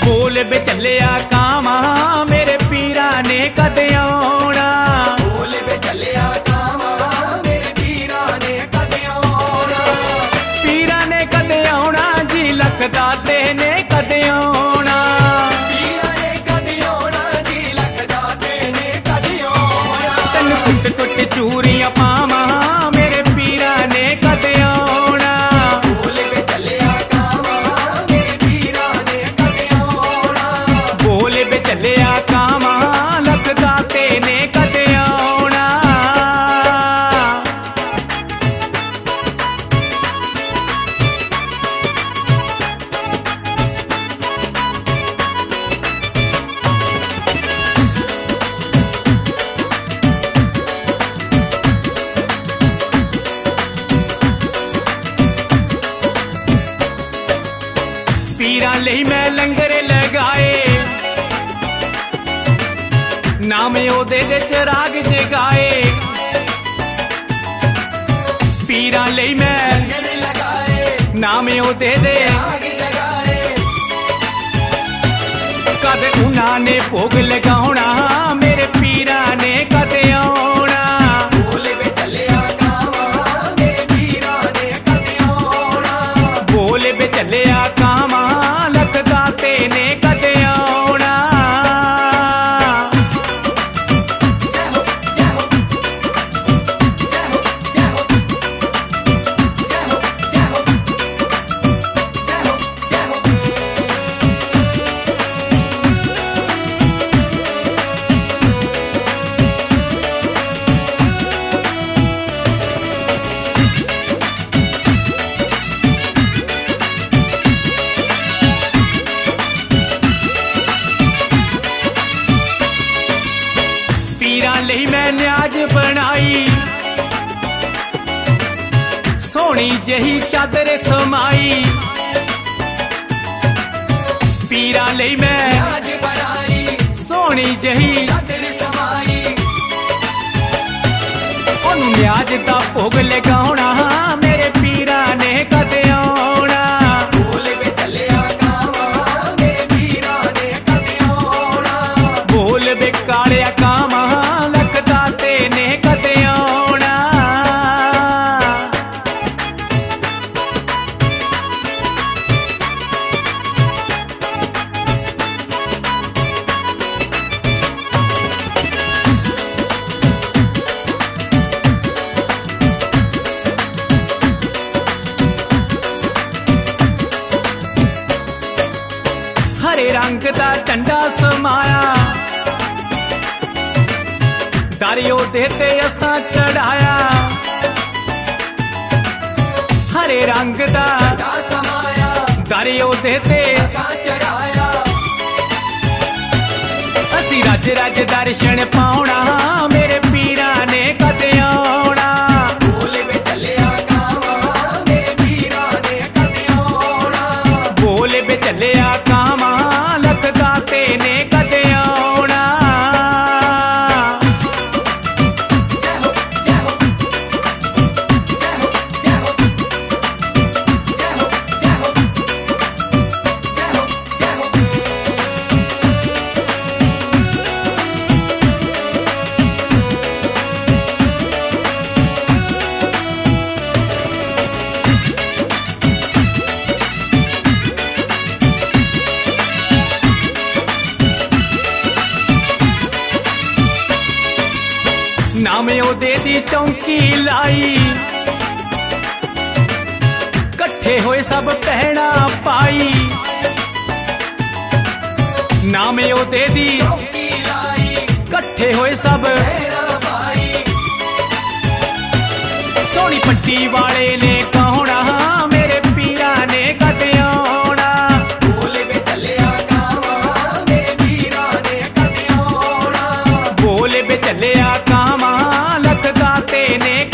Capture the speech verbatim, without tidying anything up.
बोल बे चलिया कामा मेरे पीरा ने कद आउणा। बोल बे चलिया कामा मेरे पीरा ने कद आउणा। पीरा ने कद आउणा जी लख दाते ने कद आउणा। पीरा ने कद आउणा जी लख दाते ने कद आउणा। तन कुट कुट चूरियां पावा मेरे पीरा ने कद आउणा। बोल बे चलिया कामा मेरे पीरा ने कद आउणा। बोल बे चलिया कामा लख दाते ने कद आउणा। पीरा लई मैं लंगर लगाए नाम ओदे दे चराग जगाए। पीरा लई मैं लंगर लगाए नाम ओदे दे आग जगाए। कद उन्हां ने भोग लगाउणा मेरे पीरा ने कद आउणा। बोल बे चलिया कामा मेरे पीरा ने कद आउणा। बोल बे चलिया कामा लख दाते ने कद आउणा। जय हो जय हो जय हो जय हो जय हो जय हो जय हो जय हो। पीरा लई मैं न्याज बनाई सोहनी जही चादर समाई। पीरा लई मैं आज बनाई सोहनी जही चादर समाई। ओनू न्याज दा भोग लगाउणा मेरे पीरा ने कद आउणा। बोल बे चलिया कामा मेरे पीरा ने कद आउणा। बोल बे कालिया कामा लख दाते ने कद आउणा। हरे रंग दा झंडा समाया दरियो देते असां चढ़ाया। हरे रंग दा दा समाया दरियो देते सा चढ़ाया। असी रज रज दर्शन पाउणा मेरे पीरा ने कद आउणा। बोल बे चलिया कामा मेरे पीरा ने कद आउणा। बोल बे चलिया कामा लख दाते ने कद आउणा। जय हो जय हो जय हो जय हो जय हो जय हो जय हो जय हो। नाम ओदे दी चौंकी लाई कट्ठे होए सब भैणा पाई। नाम ओदे दी चौकी लाई कट्ठे होए सब भैणा पाई। सोहनी पट्टी वाले ने कहना मेरे पीरा ने कद आउणा। बोल बे चलिया कामा मेरे पीरा ने कद आउणा। बोल बे चलिया कामा लख दाते ने